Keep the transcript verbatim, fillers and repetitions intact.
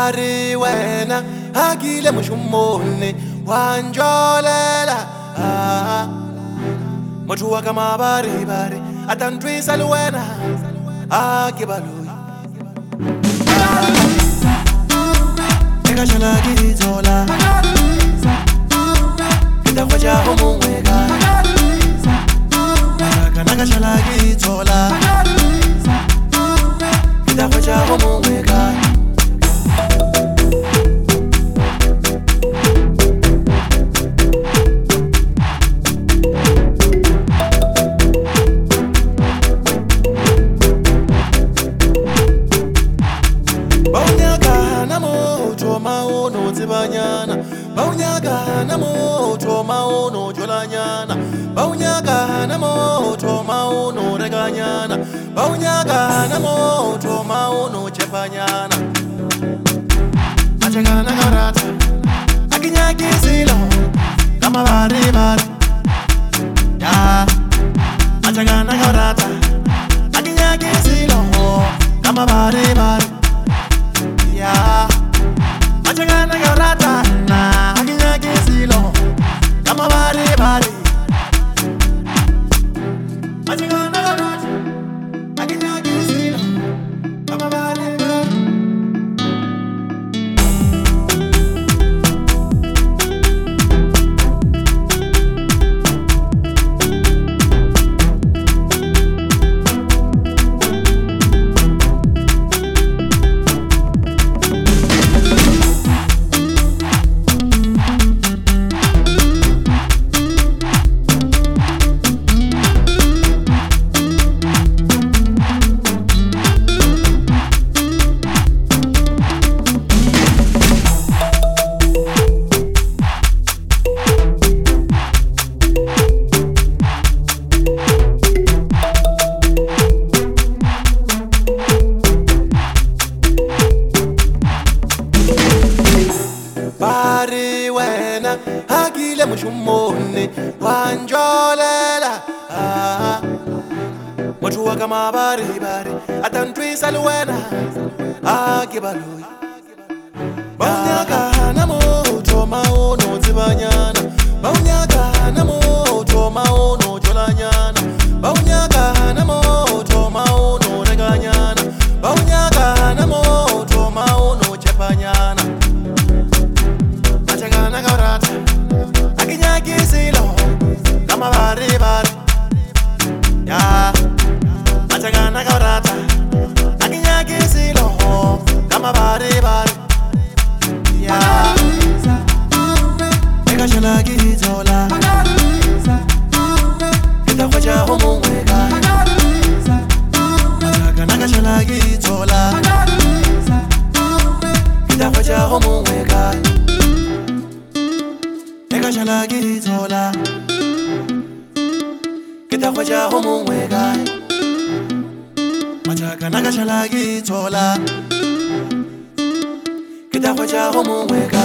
Bari wena agile mushumone wanjolela ah motho wa ka mabari bari atantwisa le wena akibaloi eka jala gitola kita kwaja homwega kana ka jala gitola kita kwaja homwega Banyana, Baunyaga namo to maono jolanyana, Baunyaga namo to maono reganyana, Baunyaga namo to maono chepanyana. Achagana garata, akinyaki silo, kama bari bari, ya. Achagana garata, akinyaki silo, kama bari bari, ya. Achagana garata na akinya kisilo kama bari bari Achagana garata akinya kisilo kama bari bari Bari wena agile mushumone wanjolela ah motho wa ka mabari bari atantwisa le wena akibaloi Baunyaga namo to maono zibanyana Baunyaga namo to maono jolanyana Baunyaga namo to maono reganyana Baunyaga namo to maono chepanyana Achagana garata akinya kisilo kama bari bari ya Achagana garata akinya kisilo kama bari bari ya eka jala gitola kita kwaja homwega Achagana jala gitola kita kwaja homwega Eka jala gitola kita kwaja homwega Achagana jala gitola kita kwaja homwega